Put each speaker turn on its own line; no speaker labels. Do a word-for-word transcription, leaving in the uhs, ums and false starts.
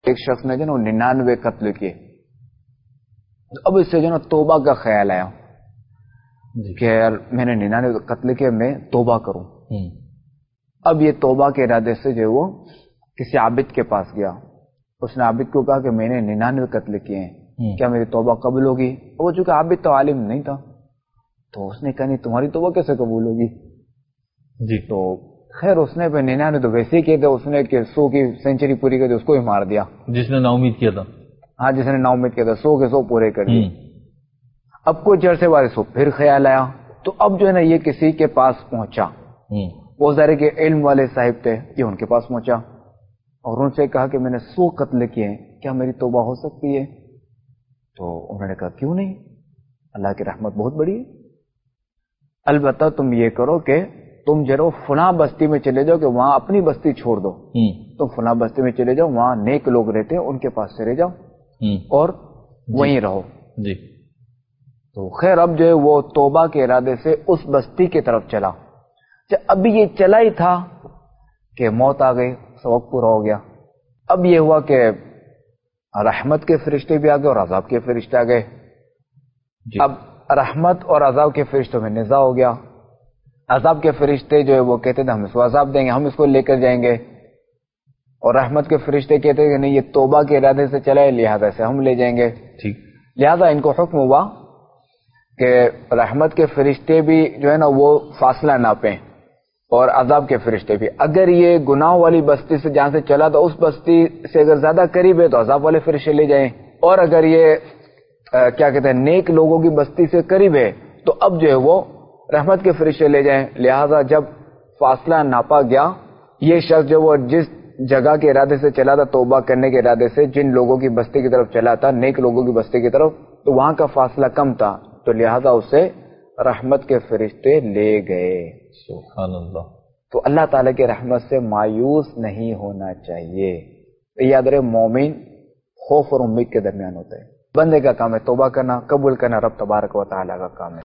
ایک شخص نے جو نا ننانوے قتل کیے، اب اس سے جو نا توبہ کا خیال آیا کہ یار میں نے ننانوے قتل کیے، میں توبہ کروں۔ اب یہ توبہ کے ارادے سے جو وہ کسی عابد کے پاس گیا، اس نے عابد کو کہا کہ میں نے ننانوے قتل کیے ہیں، کیا میری توبہ قبول ہوگی؟ وہ چونکہ عابد تو عالم نہیں تھا، تو اس نے کہا نہیں، تمہاری توبہ کیسے قبول ہوگی؟ جی تو خیر اس نے پہ ننانوے تو ویسے ہی کیے تھے، اس نے کہ سو کی سینچری پوری کر دی، اس کو ہی مار دیا
جس نے نا امید کیا تھا۔
ہاں جس نے نا امید کیا تھا، سو کے سو پورے کر دیے۔ اب کچھ عرصے بعد اس کو پھر خیال آیا، تو اب جو ہے نا یہ کسی کے پاس پہنچا، وہ ظاہر کے علم والے صاحب تھے، یہ ان کے پاس پہنچا اور ان سے کہا کہ میں نے سو قتل کیے ہیں، کیا میری توبہ ہو سکتی ہے؟ تو انہوں نے کہا کیوں نہیں، اللہ کی رحمت بہت بڑی ہے، البتہ تم یہ کرو کہ تم ضرور فلاں بستی میں چلے جاؤ کہ وہاں اپنی بستی چھوڑ دو، تم فلاں بستی میں چلے جاؤ، وہاں نیک لوگ رہتے ہیں، ان کے پاس چلے جاؤ اور وہیں رہو۔
جی
تو خیر اب جو ہے وہ توبہ کے ارادے سے اس بستی کی طرف چلا، ابھی یہ چلا ہی تھا کہ موت آ گئی، سبق پورا ہو گیا۔ اب یہ ہوا کہ رحمت کے فرشتے بھی آ گئے اور عذاب کے فرشتے آ گئے۔ اب رحمت اور عذاب کے فرشتوں میں نزاع ہو گیا۔ عذاب کے فرشتے جو ہے وہ کہتے تھے ہم اس کو عذاب دیں گے، ہم اس کو لے کر جائیں گے، اور رحمت کے فرشتے کہتے کہ نہیں، یہ توبہ کے ارادے سے چلا ہے، لہذا سے ہم لے جائیں گے۔
ٹھیک،
لہذا ان کو حکم ہوا کہ رحمت کے فرشتے بھی جو ہے نا وہ فاصلہ ناپیں، اور عذاب کے فرشتے بھی، اگر یہ گناہ والی بستی سے جہاں سے چلا تو اس بستی سے اگر زیادہ قریب ہے تو عذاب والے فرشتے لے جائیں، اور اگر یہ کیا کہتے ہیں نیک لوگوں کی بستی سے قریب ہے تو اب جو ہے وہ رحمت کے فرشتے لے جائیں۔ لہذا جب فاصلہ ناپا گیا، یہ شخص جو وہ جس جگہ کے ارادے سے چلا تھا توبہ کرنے کے ارادے سے، جن لوگوں کی بستی کی طرف چلا تھا، نیک لوگوں کی بستی کی طرف، تو وہاں کا فاصلہ کم تھا، تو لہذا اسے رحمت کے فرشتے لے گئے۔
سبحان اللہ۔
تو اللہ تعالیٰ کی رحمت سے مایوس نہیں ہونا چاہیے۔ یاد رہے مومن خوف اور امید کے درمیان ہوتا ہے۔ بندے کا کام ہے توبہ کرنا، قبول کرنا رب تبارک و تعالیٰ کا کام ہے۔